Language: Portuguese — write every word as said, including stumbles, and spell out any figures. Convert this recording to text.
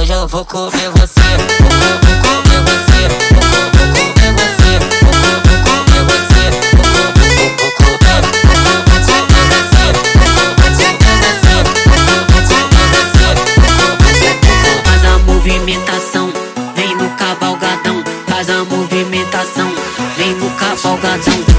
hoje eu vou comer você. Vou, vou comer você. Vou, vou comer você. Vou, vou comer você. Vou, vou, vou comer. Vou, vou comer você. Vou, vou comer você. Vou, vou comer você. Faz a movimentação, vem no cavalgadão. Faz a movimentação, vem no cavalgadão.